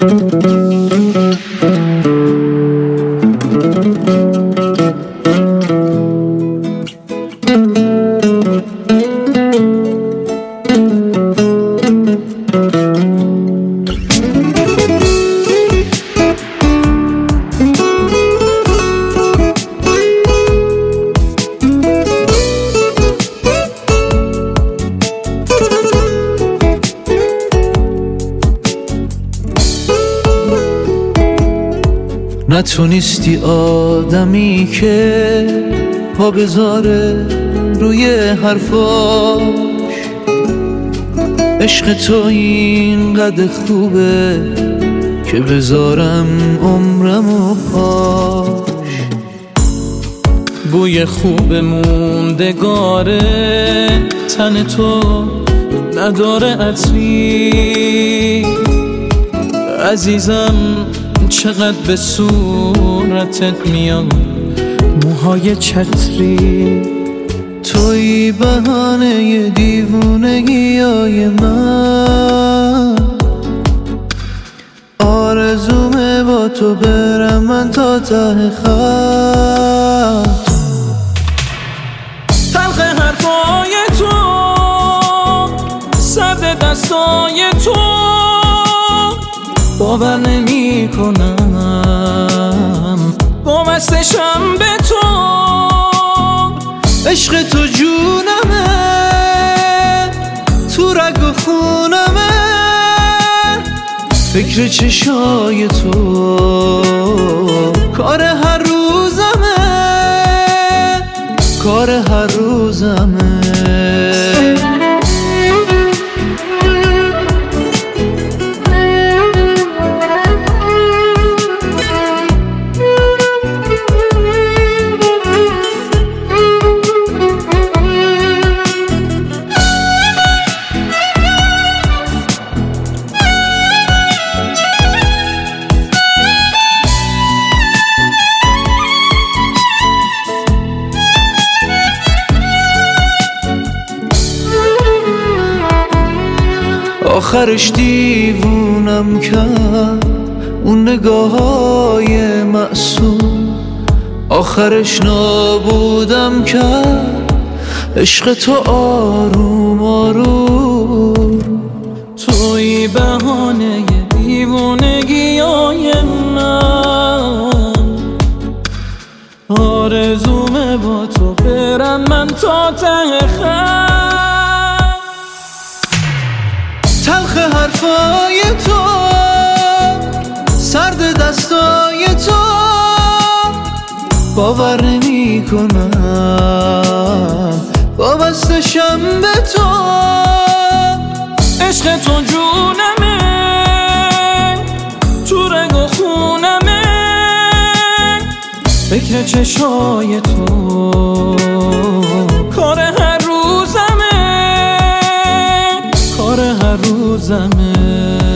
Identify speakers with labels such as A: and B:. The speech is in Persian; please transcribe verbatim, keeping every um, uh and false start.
A: نه تو نیستی آدمی که پا بذاره روی حرفاش، عشق تو اینقدر خوبه که بذارم عمرمو پاش.
B: بوی خوب موندگاره تن تو نداره عطری، عزیزم چقدر به صورتت میاد موهای چتری.
A: توی بهانه دیوونگیای من، آرزومه با تو برم من تا ته خط.
B: تلخ حرفای تو، سرد دستای تو، باور نمی کنم وابسته‌شم به تو.
A: عشق تو جونمه، تو رگ و خونمه، فکر چشای تو کار هر روزمه، کار هر روزمه. آخرش دیوونم کرد اون نگاه‌های معصوم، آخرش نابودم کرد عشق تو آروم آروم.
B: توی بهانه دیوونگیای من، آرزومه با تو برم من تا ته خط.
A: تلخ حرفای تو، سرد دستای تو، باور نمی کنم وابسته‌شم به تو.
B: عشق تو جونمه، تو رگ و خونمه، فکر چشای تو کار هر روزمه، کار هر روزمه.